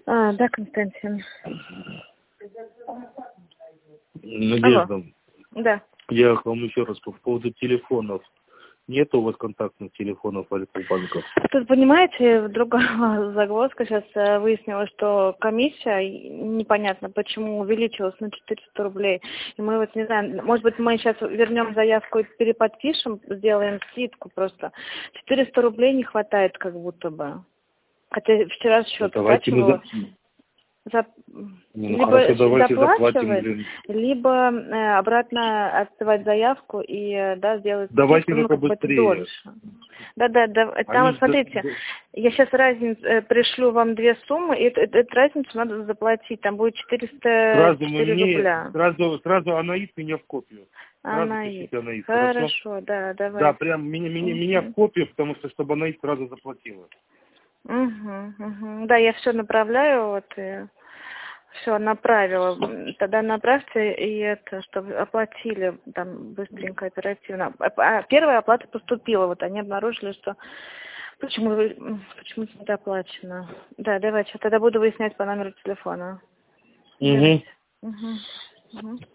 Да, Константин. Надежда, Алло. Да. я вам еще раз по поводу телефонов. Нет у вас контактных телефонов Альфа-банка? Тут, понимаете, другая загвоздка. Сейчас выяснилось, что комиссия, непонятно почему, увеличилась на 400 рублей. И мы вот не знаем, может быть, мы сейчас вернем заявку и переподпишем, сделаем скидку просто. 400 рублей не хватает как будто бы. Хотя вчера счет Давайте скачивала. Либо хорошо, давайте доплачивать, заплатим. либо обратно отсылать заявку и сделать Давайте скидку, только какой-то быстрее. дольше. Да. Там вот смотрите, я сейчас пришлю вам две суммы, и эту разницу надо заплатить. Там будет 404 рубля. Сразу Анаит меня в копию. Анаит. Анаит. Хорошо, да, давай. Да, прям меня в копию, потому что чтобы Анаит сразу заплатила. Да, я все направляю, вот и все направила. Тогда направьте и это, чтобы оплатили там быстренько, оперативно. Первая оплата поступила, вот они обнаружили, что почему-то недоплачено. Да, давайте, тогда буду выяснять по номеру телефона. Угу. Угу.